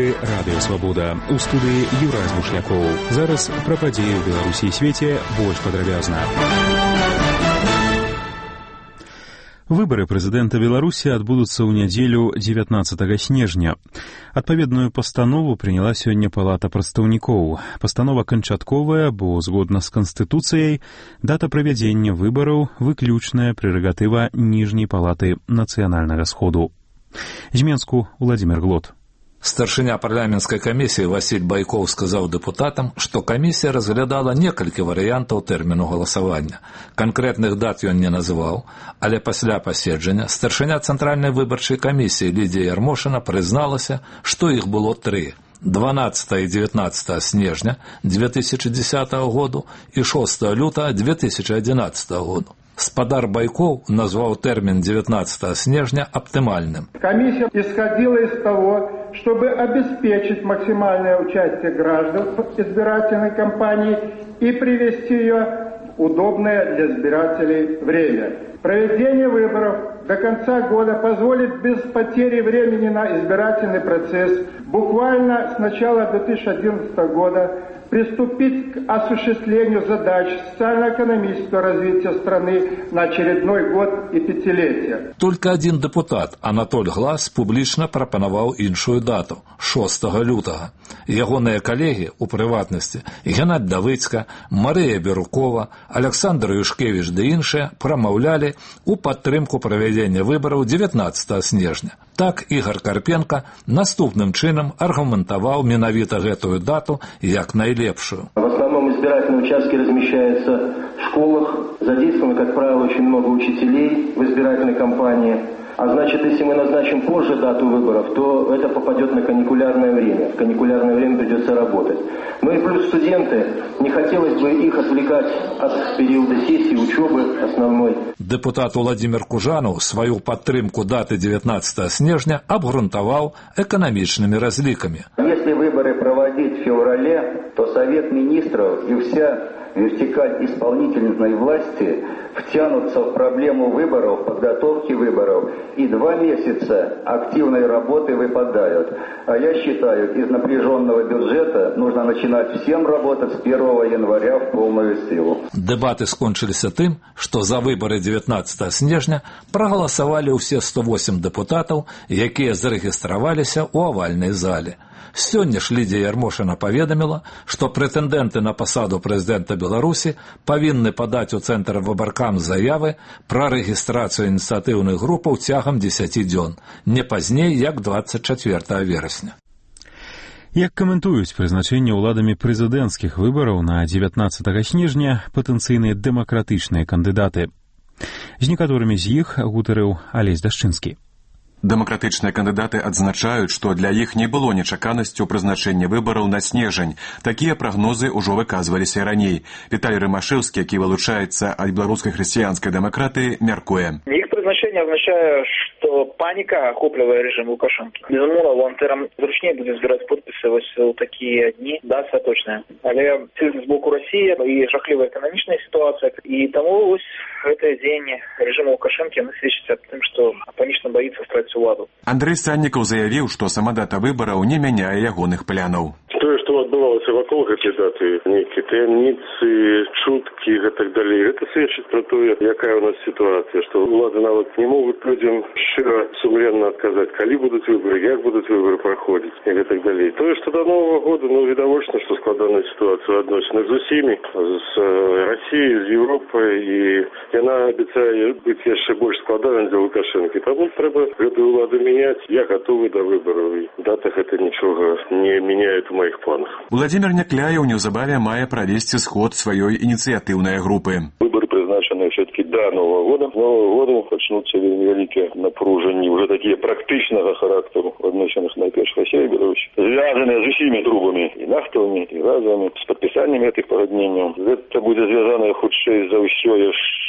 эфіры Радыё Свабода. У студыі Юрай Змушнякоў. Зараз пра падзеі ў Беларусі і свеце больш падрабязна. Выбары прэзідэнта Беларусі адбудуцца ў нядзелю 19 снежня. Адпаведную пастанову прыняла сёння Палата прадстаўнікоў. Пастанова канчатковая, бо, згодна з Канстытуцыяй, дата правядзення выбараў выключная прэрагатыва ніжняй палаты нацыянальнага сходу. З Менску Владимир Глот. Старшыня парламенцкай камісіі Васіль Байкоў сказаў дэпутатам, што камісія разглядала некалькі варыянтаў тэрміну галасавання. Канкрэтных дат ён не называў, але пасля паседжання старшыня Цэнтральнай выбарчай камісіі Лідія Ярмошына прызналася, што іх было 3. 12 і 19 снежня 2010 году і 6 лютага 2011 году. Спадар Байков назвал термин 19 снежня оптимальным. Комиссия исходила из того, чтобы обеспечить максимальное участие граждан в избирательной кампании и привести ее в удобное для избирателей время. Проведение выборов до конца года позволит без потери времени на избирательный процесс буквально с начала 2011 года приступить к осуществлению задач социально-экономического развития страны на очередной год и пятилетие. Только один депутат, Анатоль Глас, публічна прапанаваў іншую дату – 6 лютага. Ягоныя калегі, у прыватнасці, Геннадзь Давыдзька, Марыя Берукова, Александр Юшкевіч ды іншыя прамаўлялі у падтрымку правядзення выбараў 19 снежня. Так Ігор Карпенко наступным чынам аргументаваў менавіта гэтую дату як найлепшую. В основном избирательные участки размещаются в школах, задействовано, как правило, очень много учителей в избирательной кампании. А значит, если мы назначим позже дату выборов, то это попадет на каникулярное время. В каникулярное время придется работать. Ну и плюс студенты, не хотелось бы их отвлекать от периода сессии, учебы основной. Депутат Владимир Кужанов свою падтрымку даты 19 снежня абгрунтаваў эканамічнымі разлікамі. Если выборы проводить в феврале, то Совет министров и вся вертикаль исполнительной власти втянутся в проблему выборов, подготовки выборов, и 2 месяца активной работы выпадают. А я считаю, из напряженного бюджета нужно начинать всем работать с 1 января в полную силу. Дебаты скончыліся тым, што за выборы 19 снежня прагаласавалі ўсе 108 дэпутатаў, якія зарэгістраваліся ў авальнай зале. Сёння ж Лідія Ярмошына паведаміла, што прэтэндэнты на пасаду прэзідэнта Беларусі павінны падаць у Цэнтр выбаркам заявы пра рэгістрацыю ініцыятыўных групаў цягам 10 дзён, не пазней як 24 верасня. Як каментуюць прызначэнне ўладамі прэзідэнцкіх выбараў на 19 снежня патэнцыйныя дэмакратычныя кандыдаты? З некаторымі з іх гутарыў Алесь Дашчынскі. Дэмакратычныя кандыдаты адзначаюць, што для іх не было нечаканасцю прызначэння выбараў на снежань. Такія прагнозы ўжо выказваліся раней. Віталій Рымашэўскі, які вылучаецца ад беларускай хрысціянскай дэмакратыі, мяркуе. Их призначение означает, что паника охопливает режим Лукашенко. Безумно, волонтерам зручнее будет збирать подписи в такие дни. Да, все точно. Але тиск з боку Росії і жахлива економічна ситуація. І тому ось в цей день режим Лукашенко не свідчиться тим, що панічно боїться втратити владу. Андрей Саннікаў заявіў, што сама дата выбараў не мяняе ягоных планаў. Тое, што адбывалася вакол гэтай даты, нейкія таямніцы, чуткі і так далей, гэта сведчыць пра тое, якая у нас сітуацыя, што ўлады нават не могуць людзям шчыра, сумленна адказаць, калі будуць выбары, як будуць выбары праходзіць і так далей. Тое, што да Новага года, відавочна, што складаная сітуацыя ў адносінах з усімі, з Расіяй, з Еўропай, і яна абяцае быць яшчэ больш складанай для Лукашэнкі. Таму трэба гэтую ўладу мяняць. Я гатовы да выбараў, і дата гэта нічога не мяняе ў маіх планах. Владимир Някляев неўзабаве мае правесці сход сваёй ініцыятыўнай групы. Выборы призначены все-таки до Нового года. С Нового года начнутся великие напружения, уже такие практичного характера в отношениях найперш России и Беларуси, связанные с усими трубами, и нафтовыми, и газовыми, с подписанием этих погоднений. Это будет связано худшее за все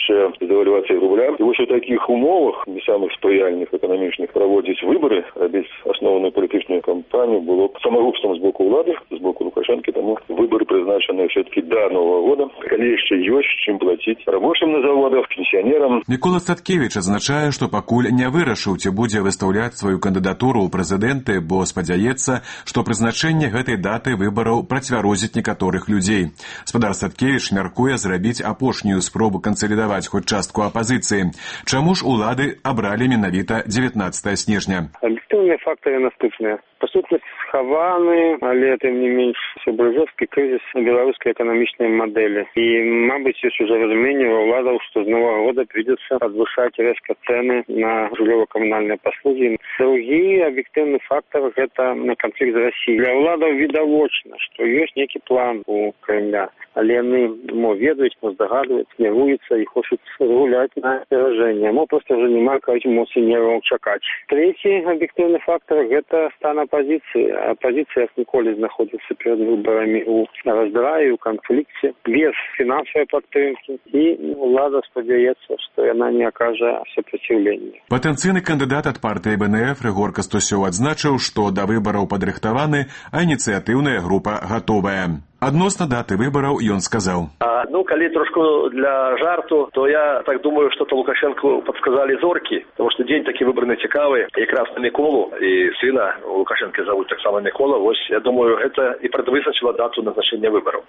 після девальвації рубля. І ось у таких умовах, не самих сприяльних економічних, проводять вибори, робити основну політичну кампанію було б самогубством з боку влади, з боку Лукашенки, тому вибори призначені все-таки до Нового года, коли ще є чим платити робочим на заводах, пенсіонерам. Микола Статкевич адзначае, што пакуль не вырашыў, ці будзе выстаўляць сваю кандыдатуру ў прэзідэнты, бо спадзяецца, што прызначэнне гэтай даты выбараў працвярозіць некаторых людзей. Спадар Статкевич мяркуе зрабіць апошнюю спробу кансалідаваць хоць частку апазіцыі. Чаму ж улады абралі менавіта 19 снежня? Аб'ектыўныя фактары наступныя. Па сутнасці схаваны, але тым не менш брыжовскі крызіс беларускай эканамічнай мадэлі. І, мабыць, ёсць ужо разуменне ва ўладаў, што з новага года придется падвышаць рэзка цэны на жыллёва-камунальныя паслугі. Другі аб'ектыўны фактор – гэта канфлікт з Расіяй. Для ўладаў відавочна, што ёсць нейкі план у Кремля, але яны ведаюць, здагадваюць, нервуюцца і хочуць гуляць на аперажэнне. Проста ўжо няма эмоцый нерваў чакаць. Трэці аб'ектыўны фактор – гэта стан апозіцыі. Апозіцыя як ніколі знаходзіцца перад выбарамі ў раздраі, у канфлікце, без фінансавай падтрымкі, і ўлада спадзяецца, што яна не акажа супраціўлення. Патэнцыйны кандыдат ад партыі БНФ Рыгор Кастусёў адзначыў, што да выбараў падрыхтаваны, а ініцыятыўная група гатовая. Адносна даты выбараў ён сказаў. Калі трошку для жарту, то я так думаю, что Лукашенко подсказали зорки, потому что день такі выборны цікавы, якраз на Миколу, і сына Лукашенко зовут так само Микола. Ось, я думаю, это і предвызначила дату назначения выборов.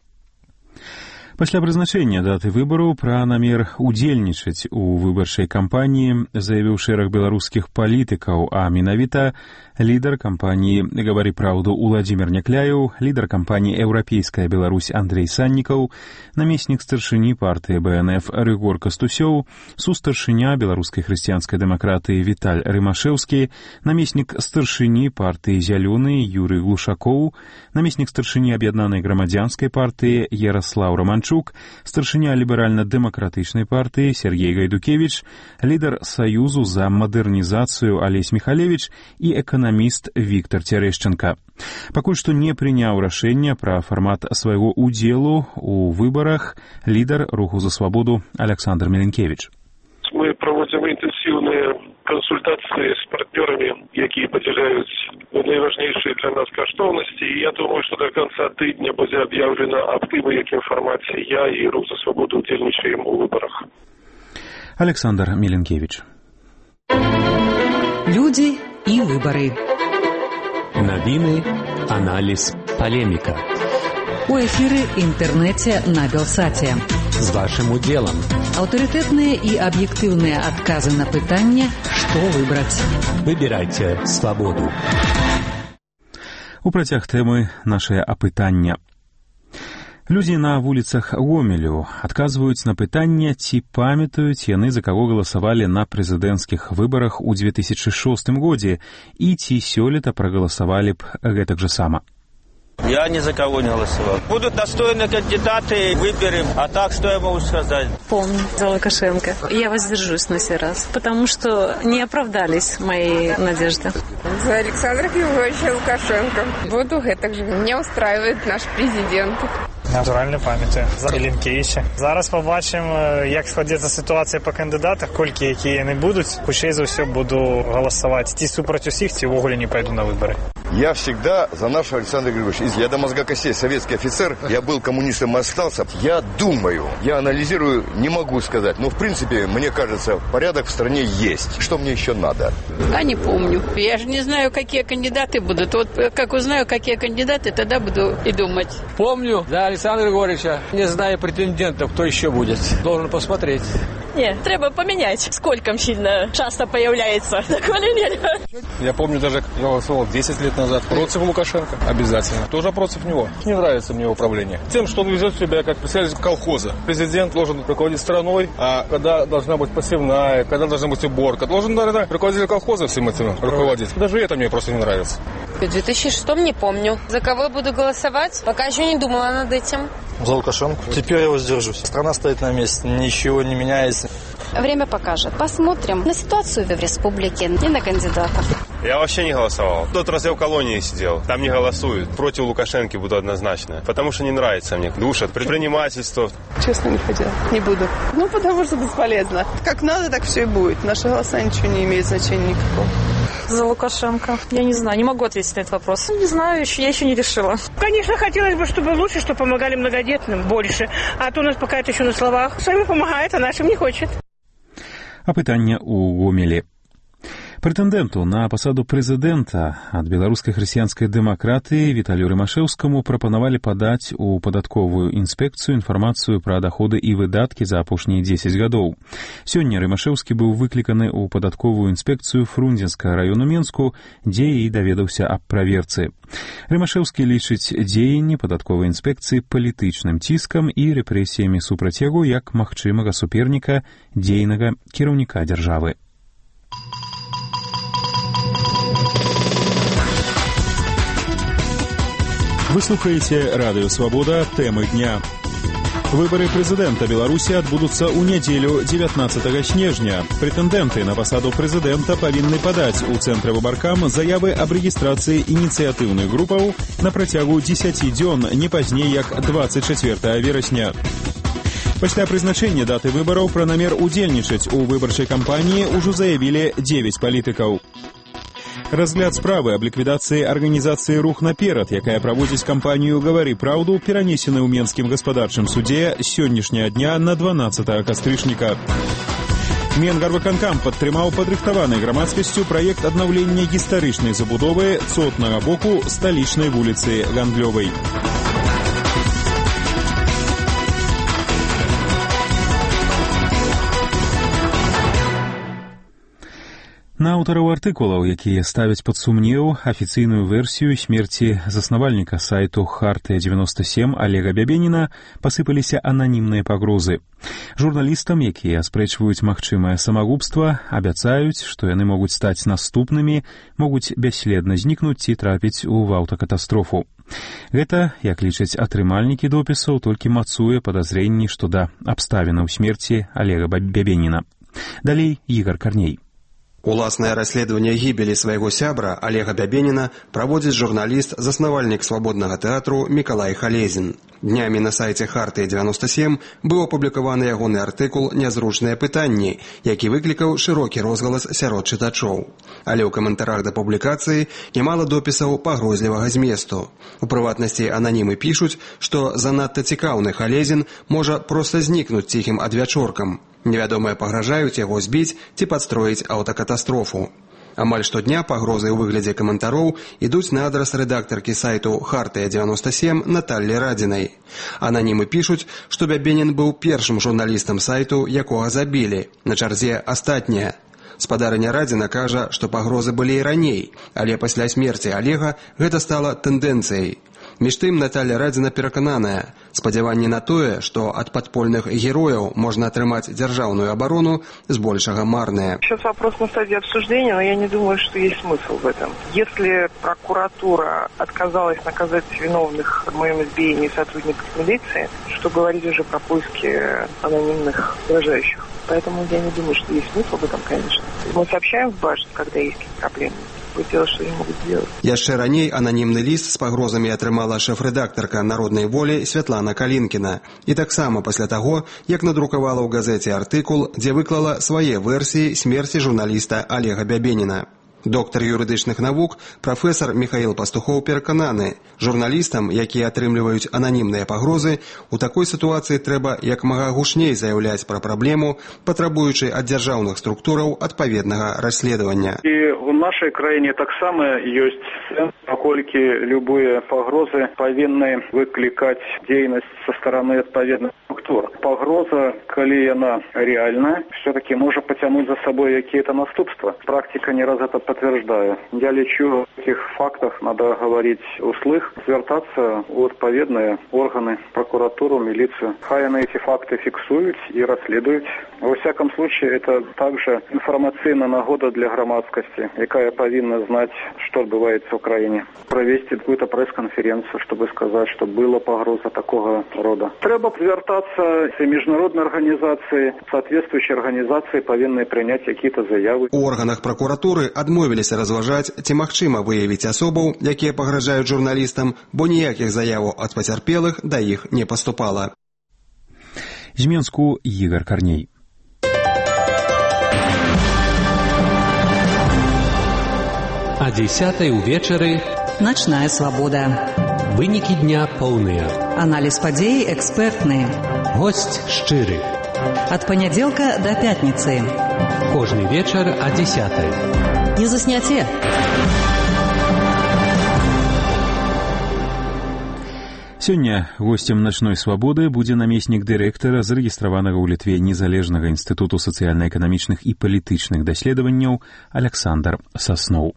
Пасля прызначэння даты выбараў пра намер удзельнічаць у выбарчай кампаніі заявіў шэраг беларускіх палітыкаў, а менавіта лідар кампаніі «Гавары праўду» Уладзімір Някляеў, лідар кампаніі «Еўрапейская Беларусь» Андрэй Саннікаў, намеснік старшыні партыі БНФ Рыгор Кастусёў, сустаршыня беларускай хрысціянскай дэмакратыі Віталь Рымашэўскі, намеснік старшыні партыі «Зялёны» Юрый Глушакоў, намеснік старшыні аб'яднанай грамадзянскай партыі Яраслаў Романчук, старшыня ліберальна-дэмакратычнай партыі Сергей Гайдукевич, лідар Саюзу за мадэрнізацыю Алесь Міхалевіч і эканаміст Віктор Цярэшчанка. Пакуль што не прыняў рашэння пра фармат свайго удзелу у выбарах лідар Руху за свабоду Александр Меленкевич. Мы проводим интенсивные консультации с партнерами, якія подзяляюць найважнейшие для нас каштоўнасці. И я думаю, что до конца тыдня будзе объявлено аб тым, у якім фармаце я и Рух за свободу удзельнічаем у выборах. Александр Меленкевич. Люди и выборы. Новины, анализ, полемика. У эфиры интернете на Белсате. С вашим уделом. Авторитетные и объективные отказы на пытание, что выбрать. Выбирайте свободу. У працяг тэмы нашае апытання. Людзі на вуліцах Гомелю адказваюць на пытанне, ці памятаюць яны, за каго галасавалі на прэзідэнцкіх выбарах у 2006 годзе і ці сёлета прагаласавалі б гэтак жа сама. Я ни за кого не голосовал. Будут достойные кандидаты, выберем. А так, что я могу сказать? Помню за Лукашенко. Я воздержусь на сей раз, потому что не оправдались мои надежды. За Александра Григорьевича Лукашенко. Буду гэтак же. Меня устраивает наш президент. Натуральна пам'ятаю. За Меленкевича. Зараз побачимо, як складеться ситуація по кандидатах, колькі які яны будуть. Хутчэй за ўсё буду голосовать. Ці супроть усіх, ці ввогуле не пойду на выборы. Я всегда за нашего Александра Григорьевича. Я до мозга костей советский офицер, я был коммунистом и остался. Я думаю, я анализирую, не могу сказать, но в принципе, мне кажется, порядок в стране есть. Что мне еще надо? А не помню. Я же не знаю, какие кандидаты будут. Вот как узнаю, какие кандидаты, тогда буду и думать. Помню за Александра Григорьевича. Не знаю претендентов, кто еще будет. Должен посмотреть. Не, треба поменять. Сколько сильно часто появляется. Я помню даже, я голосовал 10 лет назад против Лукашенко. Обязательно. Тоже против него. Не нравится мне его правление. Тем, что он везет себя как представитель колхоза. Президент должен руководить страной, а когда должна быть посевная, когда должна быть уборка, должен, наверное, руководитель колхоза всем этим руководить. Даже это мне просто не нравится. В 2006 не помню. За кого я буду голосовать? Пока еще не думала над этим. За Лукашенко. Теперь я воздержусь. Страна стоит на месте, ничего не меняется. Время покажет. Посмотрим на ситуацию в республике и на кандидатов. Я вообще не голосовал. В тот раз я в колонии сидел. Там не голосуют. Против Лукашенко буду однозначно. Потому что не нравится мне. Душат. Предпринимательство. Честно, не хотела. Не буду. Ну, потому что бесполезно. Как надо, так все и будет. Наши голоса ничего не имеют значения никакого. За Лукашенко. Я не знаю, не могу ответить на этот вопрос. Не знаю, я еще не решила. Конечно, хотелось бы, чтобы лучше, чтобы помогали многодетным больше. А то у нас пока это еще на словах. Своим помогает, а нашим не хочет. Апытанне ў Гомелі. Прэтэндэнту на пасаду прэзідэнта ад беларускай хрысціянскай дэмакратыі Віталію Рымашэўскаму прапанавалі падаць у падатковую інспекцыю інфармацыю пра даходы і выдаткі за апошнія 10 гадоў. Сёння Рымашэўскі быў выкліканы ў падатковую інспекцыю Фрунзенскага раёну Менску, дзе і даведаўся аб праверцы. Рымашэўскі лічыць дзеянні падатковай інспекцыі палітычным ціскам і рэпрэсіямі супраць яго як магчымага суперніка дзейнага кіраўніка дзяржавы. Вы слухаете «Радио Свобода. Темы дня». Выборы президента Беларуси отбудутся у неделю 19 снежня. Претенденты на посаду президента повинны подать у Центра выбаркам заявы об регистрации инициативных группов на протягу 10 дзён, не позднее як 24 верасня. Пасля прызначэння даты выбораў пра намер удзельнічаць у выбарчай кампаніі ўжо заявілі 9 палітыкаў. Разгляд справы об ликвидации организации «Рух наперад», якая проводзіць кампанию «Говори правду», перанесены ў Менскім гаспадарчым суде з сённяшняга дня на 12 кастрычніка. Менгарвыканкам падтрымаў падрыхтаванай грамадскасцю праект аднаўлення гістарычнай забудовы цотнага боку сталічнай вуліцы Гандлёвай. На аўтараў артыкулаў, якія ставяць пад сумнеў афіцыйную версію смерці заснавальніка сайту «Хартыя-97» Олега Бябеніна, пасыпаліся ананімныя пагрозы. Журналістам, якія аспрэчваюць магчымае самагубства, абяцаюць, што яны могуць стаць наступнымі, могуць бясследна знікнуць ці трапіць у аўтакатастрофу. Гэта, як лічаць атрымальнікі допісаў, толькі мацуе падазрэнні, што да абставінаў смерці Олега Бябеніна. Далей Ігор Карней. Уласнае расследаванне гібелі свайго сябра Олега Бябеніна праводзіць журналіст, заснавальнік свабоднага тэатру Мікалай Халезін. Днямі на сайце «Хартыя-97» быў апублікаваны ягоны артыкул «Нязручныя пытанні», які выклікаў шырокі розгалас сярод чытачоў. Але ў каментарах да публікацыі нямала допісаў пагрозлівага зместу. У прыватнасці ананімы пішуць, што занадта цікаўны Халезін можа проста знікнуць ціхім адвячоркам. Невядомыя пагражаюць яго збіць ці падстроіць аўтакатастрофу. Амаль штодня пагрозы ў выглядзе каментароў ідуць на адрас рэдактаркі сайту «Хартыя-97» Наталлі Радзінай. Ананімы пішуць, што Бябенін быў першым журналістам сайту, якога забілі. На чарзе астатнія. Спадарыня Радзіна кажа, што пагрозы былі і раней, але пасля смерці Олега гэта стала тэндэнцыяй. Між тым Наталья Радзіна перакананая, спадзяванні на тое, што ад падпольных герояў можна атрымаць дзяржаўную оборону, збольшага марныя. Сейчас вопрос на стадии обсуждения, но я не думаю, что есть смысл в этом. Если прокуратура отказалась наказать виновных в моем избиении сотрудников милиции, что говорить уже про поиски анонимных выражающих. Поэтому я не думаю, что есть смысл в этом, конечно. Мы сообщаем в башню, когда есть какие-то проблемы. Яшчэ раней ананімны ліст з пагрозамі атрымала шэф-рэдактарка «Народнай волі» Святлана Калінкіна. І таксама пасля таго, як надрукавала ў газеце артыкул, дзе выклала свае версіі смерці журналіста Олега Бябеніна. Доктар юрыдычных навук, прафесар Михаил Пастухоў перакананы, журналістам, якія атрымліваюць ананімныя пагрозы, у такой сітуацыі трэба як мага гучней заяўляць пра праблему, патрабуючы ад дзяржаўных структураў адпаведнага расследавання. І в нашай краіне таксама ёсць сэнс, паколькі любыя пагрозы павінны выклікаць дзейнасць са стараны адпаведных структур. Пагроза, калі яна рэальная, все-таки можа пацягнуць за сабой якія-то наступства. Практика не раз это подтверждаю. Я лечу в этих фактах, надо говорить услых, звертаться в отповедные органы, прокуратуру, милицию. Хай они эти факты фиксуют и расследуют. Во всяком случае, это также информационная нагода для громадскости, якая повинна знать, что отбывается в Украине. Провести какую-то пресс-конференцию, чтобы сказать, что была погроза такого рода. Треба звертаться в международные организации, соответствующие организации повинны принять какие-то заявы. У органах прокуратуры адмовіліся разважаць, ці магчыма выявіць асобаў, якія пагражаюць журналістам, бо ніякіх заяваў ад пацярпелых да іх не паступала. З Менску Ігор Карней. О 10:00 увечары «Ночная свобода». Вынікі дня поўныя. Аналіз падзей экспертны. Госць шчыры. Ад панядзелка да пятніцы. Кожны вечар о 10:00. Не засняце. Сёння госцем «Ночной свободы» будзе намеснік дырэктара зарэгістраванага ў Літве незалежнага інстытуту сацыяльна-эканамічных і палітычных даследаванняў Александр Сасноў.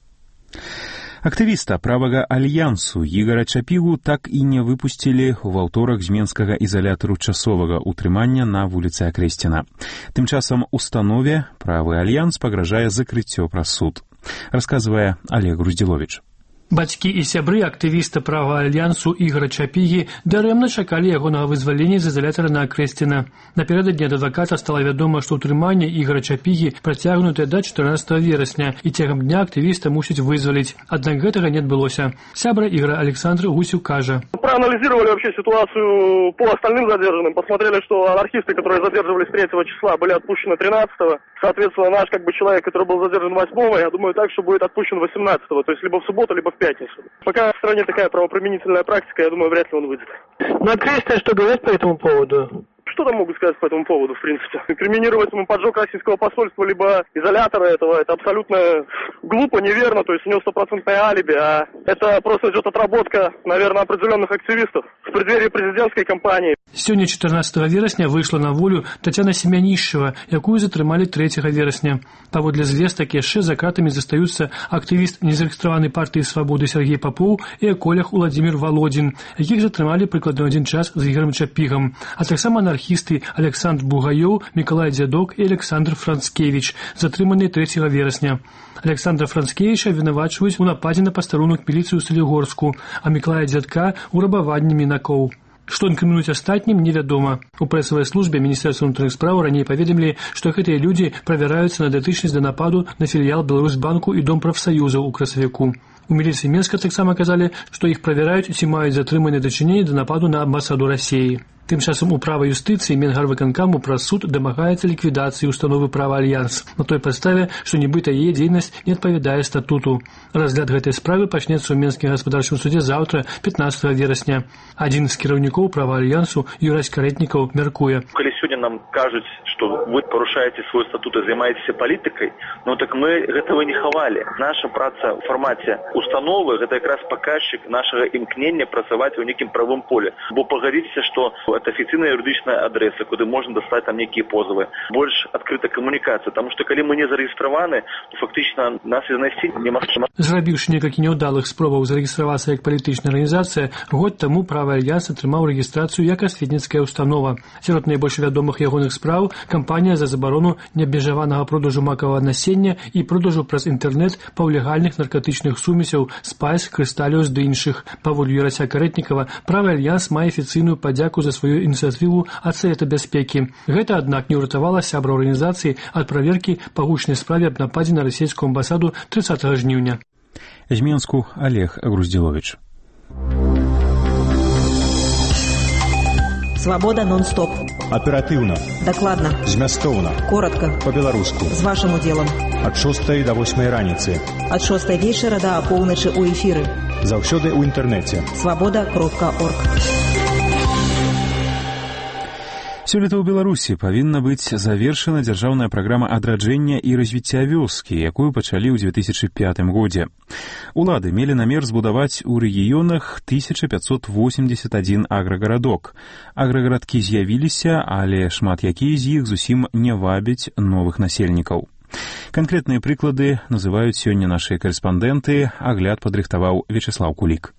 Актывіста правага альянсу Ігара Чапігу так і не выпусцілі ў аўторак з менскага ізалятару часовага ўтрымання на вуліцы Акрэсціна. Тым часам установе правы альянс пагражае закрыццё праз суд. Расказвае Олег Груздзіловіч. Бацькі і сябры актывіста права альянсу Ігара Чапігі дарэмна чакалі ягонага вызвалення з ізалятара на Акрэсціна. Напярэдадні ад адваката стала вядома, што ўтрыманне Ігара Чапігі працягнутае да 14 верасня і цягам дня актывіста мусіць вызваліць. Аднак гэтага не адбылося. Сябра Ігора Александр Гусев кажа. Проанализировали вообще ситуацию по остальным задержанным, посмотрели, что анархисты, которые задерживались 3 числа, были отпущены 13-го. Соответственно, наш человек, который был задержан 8-го, я думаю, так, что будет отпущен 18-го, то есть либо в субботу, либо в пятницу. Пока в стране такая правоприменительная практика, я думаю, вряд ли он выйдет. На Акрэсціна что говорить по этому поводу? Что там могут сказать по этому поводу, в принципе? Инкриминировать ему поджог российского посольства, либо изолятора этого, это абсолютно глупо, неверно, то есть у него 100% алиби, а это просто идет отработка, наверное, определенных активистов в преддверии президентской кампании. Сёння 14 верасня выйшла на волю Тацяна Семянішчава, якую затрымалі 3 верасня. Паводле звестак яшчэ за кратамі застаюцца актывіст незарэгістраванай партыі «Свабоды» Сергей Попоў і эколях Уладзімір Валодзін, якіх затрымалі прыкладна адзін час з Ігорам Чапігам, а таксама анархісты Александр Бугаёў, Мікалай Дзядок і Александр Францкевіч, затрыманыя 3 верасня. Александра Францкевіча вінавачваюць у нападзе на пастарунак міліцыю ў Салігорску, а Мікалая Дзядка ў рабаванні мінакоў. Што інкрымінуюць астатнім, невядома. У прэсавай службе Міністэрства ўнутраных спраў раней паведамілі, што гэтыя людзі правяраюцца на датычнасць да нападу на філіял Беларусьбанку і Дом прафсаюзаў у красавіку. У міліцыі Менска таксама казалі, што іх правяраюць, ці маюць затрыманыя дачыненні да нападу на амбасаду Расіі. Тым часам управа юстыцыі Менгарвыканкаму праз суд дамагаецца ліквідацыі установы права альянс на той падставе, што нібыта яе дзейнасць не адпавядае статуту. Разгляд гэтай справы пачнецца ў Менскім гаспадарчым судзе заўтра, 15 верасня. Адзін з кіраўнікоў права альянсу, Юрась Карэтнікаў, мяркуе. Калі сёння нам кажуць, што вы парушаеце свой статут і займаецеся палітыкай, ну так мы гэтага не хавалі. Наша праца ў фармаце установы гэта якраз паказчык нашага імкнення працаваць у нейкім правым поле. Бо пагарыцца, што это официальная юридичная адреса, куда можно достать там некие позывы. Больше открыта коммуникация, потому что когда мы не зарегистрированы, то фактично нас износить немагчыма. Зрабіўшы некалькі няўдалых спробаў зарэгістравацца як палітычная арганізацыя, год таму правы альянс атрымаў рэгістрацыю як асветніцкая установа. Сярод найбольш вядомых ягоных спраў кампанія за забарону неабмежаванага продажу макавага насення і продажу праз інтэрнэт паўлегальных наркатычных сумесяў, спайс, крысталіус ды іншых. Паводле Юрася Карэтнікава, правы альянс мае афіцыйную падзяку за сваю ініцыятыву ад Савета бяспекі. Гэта, аднак, не ўратавала сябра арганізацыі ад праверкі па гучнай справе аб нападзе на расійскую амбасаду 30 жніўня. З Менску Олег Груздзіловіч. Свобода нон-стоп. Аператыўна. Дакладна. Змястоўна. Коротка. Па-беларуску. З вашым удзелам. Ад 6 до 8 раніцы. Ад 6 вечара да апоўначы ў эфіры. Заўсёды ў інтэрнэце. Свобода.орг. Сёлета ў Беларусі павінна быць завершана дзяржаўная праграма адраджэння і развіцця вёскі, якую пачалі ў 2005 годзе. Улады мелі намер збудаваць у рэгіёнах 1581 аграгарадок. Аграгарадкі з'явіліся, але шмат якія з іх зусім не вабяць новых насельнікаў. Канкрэтныя прыклады называюць сёння нашыя карэспандэнты, агляд падрыхтаваў Вячеслаў Кулік.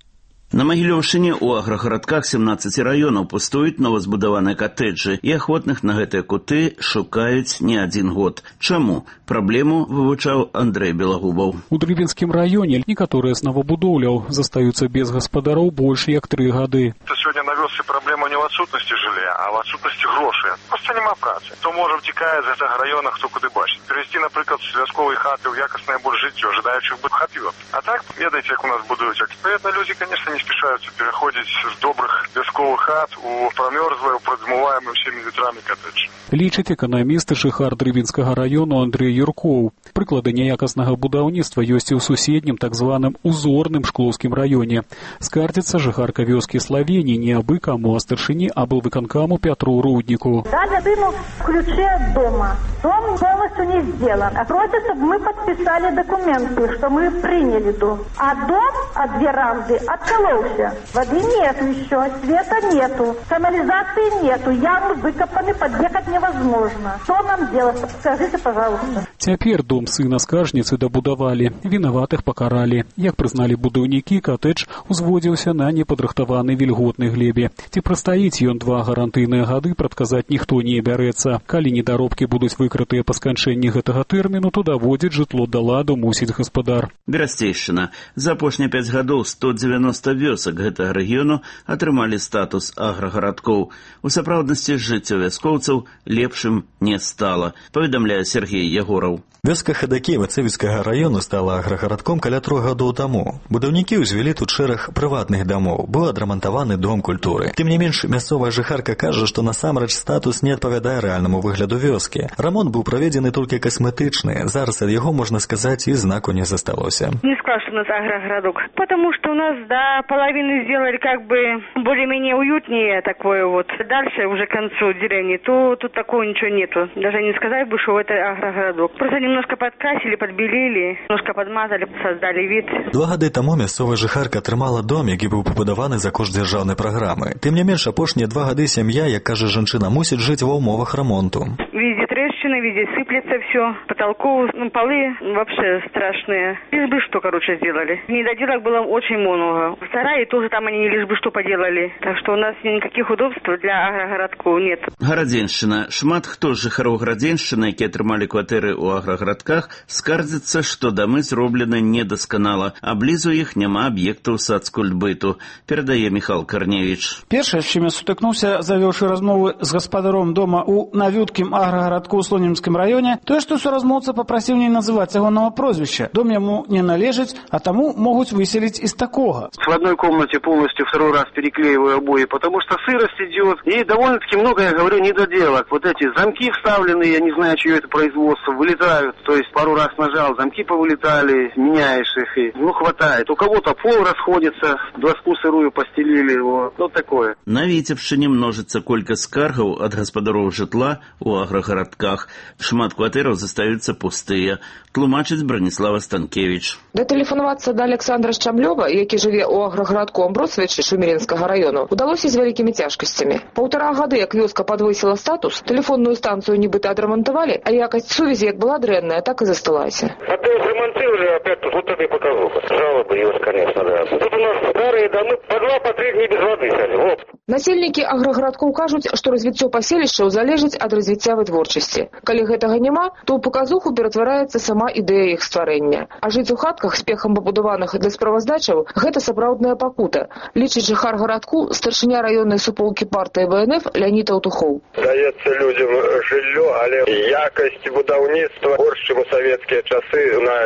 На Магілёўшчыне ў аграгарадках 17 раёнаў пустуюць новазбудаваныя катэджы, і ахвотных на гэтыя куты шукаюць не адзін год. Чаму? Праблему вывучаў Андрэй Белагубаў. У Дрыбінскім раёне некаторыя з новабудоўляў застаюцца без гаспадароў больш як 3 гады. Сёння на вёсцы праблема не ў адсутнасці жылля, а ў адсутнасці грошай. Проста няма працы. Хто можа ўцікае з гэтага раёна, хто куды бачыць. Перавесці, напрыклад, з вясковай хаты ў якаснае больш жыццё, жадаючых бы хапіла. А так, ведаеце, як у нас будуюць. Адпаведна, людзі, конечно, не спешаюцца пераходзіць з добрых вясковых хат у прамёрзлыя, прадзьмуваемыя ўсімі ветрамі катэдж. Лічыць эканаміст і жыхар Дрыбінскага раёну Андрэй Юркоў. Прыклады няякаснага будаўніцтва ёсць і ў суседнім так званым узорным Шклоўскім раёне. Скардзіцца жыхарка вёскі Славені не абы кому, а старшыні аблвыканкаму Пятру Рудніку. Дали дыму ключи от дома. Дом полностью не сделан. А просят, чтобы мы подписали документы, что мы приняли дом. А дом от 2 раза откололся. Воды нету еще, света нету, канализации нету, ямы выкопаны, подъехать невозможно. Что нам делать? Скажите, пожалуйста. Цяпер дом сына скаржніцы дабудавалі, вінаватых пакаралі. Як прызналі будаўнікі, катэдж узводзіўся на непадрыхтаванай вільготнай глебе. Ці прастаіць ён 2 гарантыйныя гады, прадказаць ніхто не бярэцца. Калі недаробкі будуць выкрытыя па сканчэнні гэтага тэрміну, то даводзіць жытло да ладу мусіць гаспадар. Берасцейшчына. За апошнія 5 гадоў 190 вёсак гэтага рэгіёну атрымалі статус аграгарадкоў. У сапраўднасці жыццё вяскоўцаў лепшым не стала, паведамляе Сергей Ягораў. Вёска Хадакеева Цывіцкага раёну стала аграгарадком каля 3 гадоў таму. Будаўнікі ўзвялі тут шэраг прыватных дамоў. Быў адрамантаваны дом культуры. Тым не менш, мясцовая жыхарка кажа, што насамрэч статус не адпавядае рэальнаму выгляду вёскі. Рамонт быў праведзены толькі касметычны. Зараз ад яго, можна сказаць, і знаку не засталося. Не скажу, что у нас агрогородок, потому что у нас до половины сделали как бы более-менее уютнее такое вот. Дальше уже к концу деревни, то тут такого ничего нету. Даже не сказать бы, что это агрогородок. Просто немножко подкрасили, подбелили, немножко подмазали, создали вид. 2 гады таму мясцовая жыхарка атрымала дом, які быў пабудаваны за кошт дзяржаўнай праграмы. Тым не менш, апошнія 2 гады сям'я, як кажа жанчына, мусіць жыць ва ўмовах рамонту. Везде трещины, везде сыплется все, потолку, полы вообще страшные. Лишь бы что, короче, сделали. Недоделок было очень много. В сарае тоже там они лишь бы что поделали. Так что у нас никаких удобств для агрогородков нет. Гарадзеншчына. Шмат хто з жыхароў Гарадзеншчыны, якія атрымалі кватэры ў аграгарадках, скардзіцца, што дамы зроблены недасканала, а блізу іх няма аб'ектаў сацкультбыту, перадае Міхал Карневіч. Першае, з чым я сутыкнуўся, завёўшы размовы з гаспадаром дома ў навюткім аграгарадку ў Слонімскім раёне, тое, што суразмоўца папрасіў не называць ягонага прозвішча. Дом яму не належыць, а таму могуць выселіць из такого. В одной комнате полностью 2 раз переклеиваю обои, потому что сырость идет. И довольно-таки много, я говорю, недоделок. Вот эти замки вставленные, я не знаю, чье это производство, вылетают. То есть пару раз нажал, замки повылетали, меняешь их. И, хватает. У кого-то пол расходится, доску сырую постелили. Вот такое. На Віцебшчыне множыцца колькасць скаргаў ад гаспадароў жытла ў аграгарадках. Шмат кватэраў застаюцца пустыя, тлумачыць Браніслава Станкевіч. Датэлефанавацца да Александра Шчамлёва, які жыве ў аграгарадку Амбросавічы Шумеринскага раёну, удалося з вялікімі цяжкасцямі. 1,5 гады, як вёска падвысіла статус, тэлефонную станцыю нібыта адрамантавалі, а якасць сувязі як была дрэнная, так і засталася. А то ремонтировали, опять вот это и показуха. Жалобы есть, конечно, да. Тут у нас старые домы по 2-3 дні без воды стали. Вот. Насельнікі аграгарадкоў кажуць, што развіццё паселішчаў залежыць ад развіцця вытворчасці. Калі гэтага няма, то ў паказуху ператвараецца сама ідэя іх стварэння. А жыць у хатках з пехам пабудаваных для справаздачаў – гэта сапраўдная пакута, лічыць жыхар гарадку старшыня раённай суполкі партыі ВНФ Леонід Аўтухоў. Даецца людзям жыллё, але якасць будаўніцтва горш, чым у савецкія часы на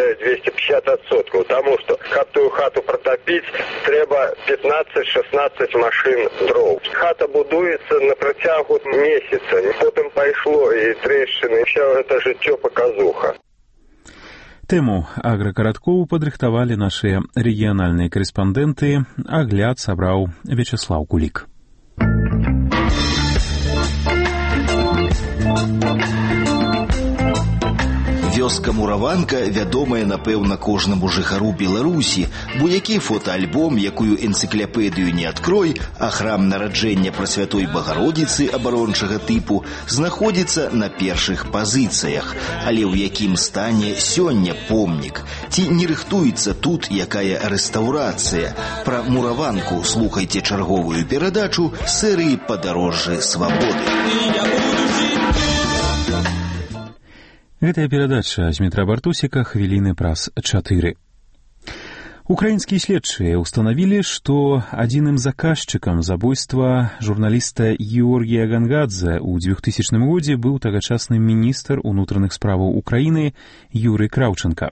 200-250%, таму што каб тую хату протапіць, трэба 15-16 машин дров. Хата будуецца на працягу месяца, потым пайшло і трэшчыны, ўсё гэта жыццё паказуха. Тэму аграгарадкоў падрыхтавалі нашыя рэгіянальныя карэспандэнты, агляд сабраў Вячеслаў Кулік. Вёска Мураванка вядомая, напэўна, кожнаму жыхару Беларусі, бо які фотоальбом, якую энцыклапедыю не адкрой, а храм нараджэння Прасвятой Багародзіцы абарончага тыпу знаходзіцца на першых пазіцыях. Але ў якім стане сёння помнік? Ці не рыхтуецца тут якая рэстаўрацыя? Пра Мураванку слухайце чарговую перадачу серыі «Падарожжы свабоды». Гэтая перадача з метра Бартусіка хвіліны праз 4. Украінскія следчыя установілі, што адзіным заказчыкам забойства журналіста Георгія Гангадзе ў 2000 годзе быў тагачасны міністр унутраных справаў Украіны Юрый Краўчанка.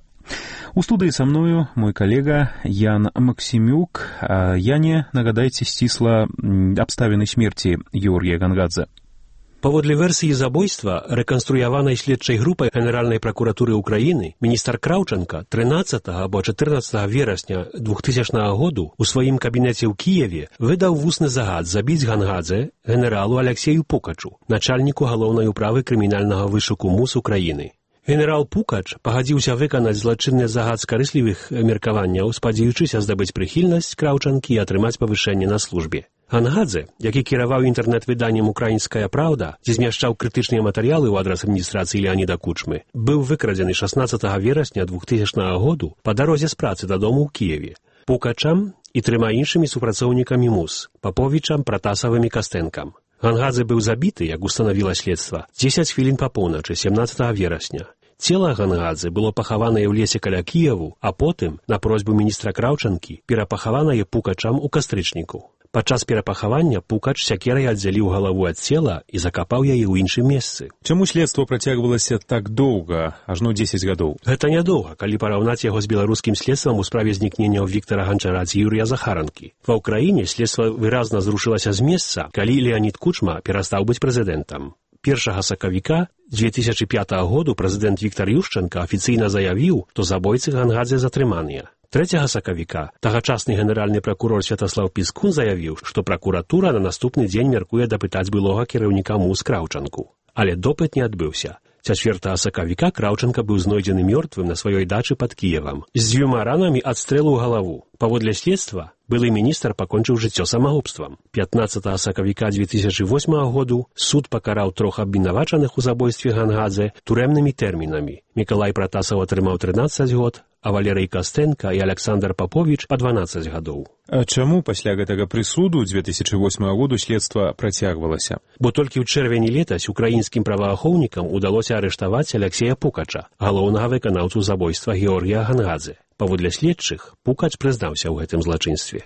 У студыі са мною мой калега Ян Максімюк. Яне, нагадайце сцісла абставіны смерці Георгія Гангадзе. Паводле версіі забойства, рэканструяванай следчай групай Генеральнай пракуратуры Украіны, міністр Краўчанка 13 або 14 верасня 2000 году у сваім кабінеце ў Кіеве выдаў вусны загад забіць Гангадзе генералу Алексею Пукачу, начальніку галоўнай управы крымінальнага вышуку МУС Украіны. Генерал Пукач пагадзіўся выканаць злачынны загад з карыслівых меркаванняў, спадзяючыся здабыць прыхільнасць Краўчанкі і атрымаць павышэнне на службе. Гангадзе, які кіраваў інтэрнэт-выданнем «Украінская праўда», дзе змяшчаў крытычныя матэрыялы ў адрас адміністрацыі Леаніда Кучмы, быў выкрадзены 16 верасня 2000 году па дарозе з працы дадому ў Кіеве. Пукачам і 3 іншымі супрацоўнікамі МУС – Паповічам, Пратасавым і Кастэнкам. Гангадзе быў забіты, як устанавіла следства, 10 хвілін па поўначы 17 верасня. Цела Гангадзе было пахаванае ў лесе каля Кіеву, а потым, на просьбу міністра Краўчанкі, перапахаванае Пукачам у кастрычніку. Падчас перапахавання Пукач сякерай аддзяліў галаву ад цела і закапаў яе ў іншым месцы. Чаму следства працягвалася так доўга, ажно 10 гадоў? Гэта нядоўга, калі параўнаць яго з беларускім следствам у справе знікнення Віктара Ганчара ці Юрія Захаранкі. Ва ўкраіне следства выразна зрушылася з месца, калі Леанід Кучма перастаў быць прэзідэнтам. 1 сакавіка 2005 году прэзідэнт Віктар Юшчэнка афіцыйна заявіў, што забойцы Гангадзе затрыманыя. 3 сакавіка тагачасны генеральны пракурор Святаслаў Піскун заявіў, што пракуратура на наступны дзень мяркуе дапытаць былога кіраўніка МУС Краўчанку. Але допыт не адбыўся. 4 сакавіка Краўчанка быў знойдзены мёртвым на сваёй дачы пад Кіевам з 2 ранамі ад стрэлу ў галаву. Паводле следства, былы міністр пакончыў жыццё самагубствам. 15 сакавіка 2008 году суд пакараў 3 абвінавачаных у забойстве Гангадзе турэмнымі тэрмінамі. Мікалай Пратасаў атрымаў 13 год, а Валерый Кастэнка і Александр Паповіч па 12 гадоў. А чаму пасля гэтага прысуду 2008 году следства працягвалася? Бо толькі ў чэрвені летась украінскім праваахоўнікам удалося арыштаваць Алексея Пукача, галоўнага выканаўцу забойства Георгія Гангадзе. Паводле следчых, Пукач прызнаўся ў гэтым злачынстве.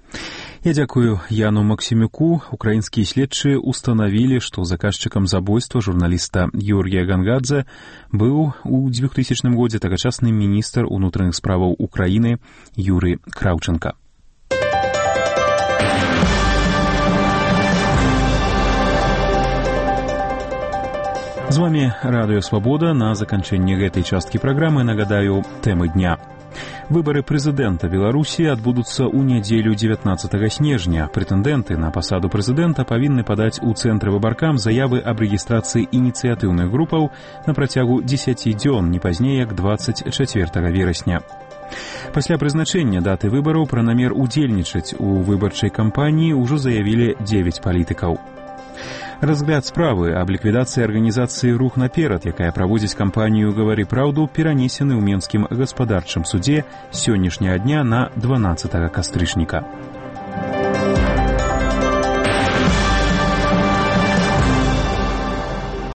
Я дзякую Яну Максімюку. Украінскія следчыя установілі, што заказчыкам забойства журналіста Георгія Гангадзе быў у 2000 годзе тагачасны міністр унутраных справаў Украіны Юрый Краўчанка. З вами Радыё Свабода. На заканчэнне гэтай часткі праграмы нагадаю тэмы дня. Выбары прэзідэнта Беларусі адбудуцца ў нядзелю 19 снежня. Прэтэндэнты на пасаду прэзідэнта павінны падаць у цэнтры выбаркам заявы аб рэгістрацыі ініцыятыўных групаў на працягу 10 дзён, не пазней як 24 верасня. Пасля прызначэння даты выбараў пра намер удзельнічаць у выбарчай кампаніі ўжо заявілі 9 палітыкаў. Разгляд справы аб ліквідацыі арганізацыі «Рух наперад», якая праводзіць кампанію «Гавары праўду», перанесены ў Менскім гаспадарчым судзе сённяшняга дня на 12 кастрычніка.